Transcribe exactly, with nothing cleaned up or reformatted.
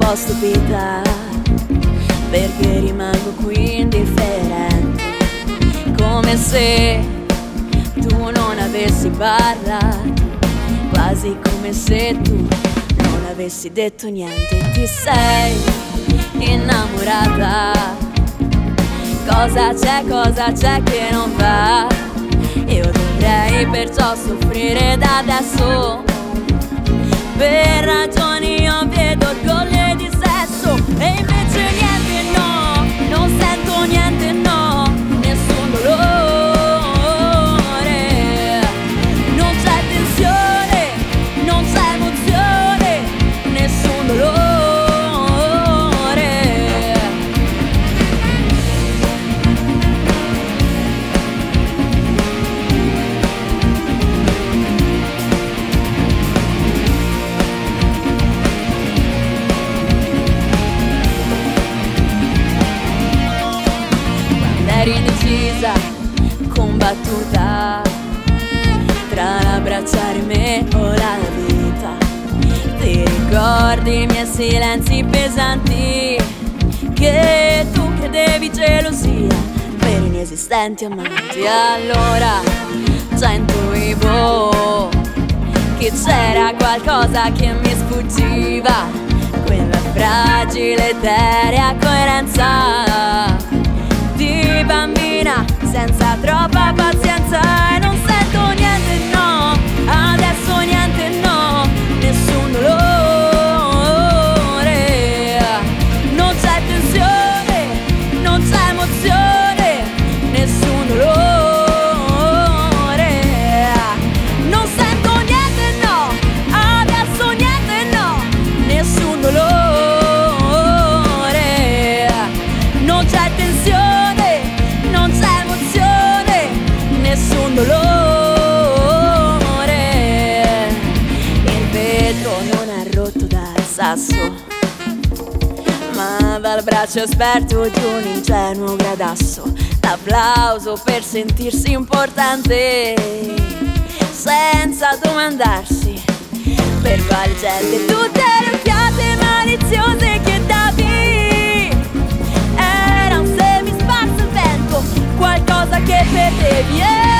po' stupita, perché rimango qui indifferente, come se tu non avessi parlato, quasi come se tu non avessi detto niente. Ti sei innamorata, cosa c'è, cosa c'è che non va? Io dovrei perciò soffrire da adesso, per ragioni ovvie d'orgoglio e di sesso. E invece niente, no, non sento niente, no, nessun dolore, non c'è tensione, non c'è emozione, nessun dolore. Eri indecisa, combattuta tra l'abbracciare me o la vita. Ti ricordi i miei silenzi pesanti, che tu credevi gelosia per inesistenti amanti. Allora già intuivo che c'era qualcosa che mi sfuggiva, quella fragile eterea coerenza di bambina senza troppa pazienza. E non sento niente, no, adesso niente, no, nessun dolore, non c'è tensione, non c'è emozione, nessun dolore. Non sento niente, no, adesso niente, no, nessun dolore, non c'è tensione, non c'è emozione, nessun dolore. Il vetro non è rotto dal sasso, ma dal braccio esperto di un ingenuo gradasso. L'applauso per sentirsi importante, senza domandarsi per quale gente. Tutte le occhiate maliziose che davi era un semi sparso al vento, qualcosa che perdevi.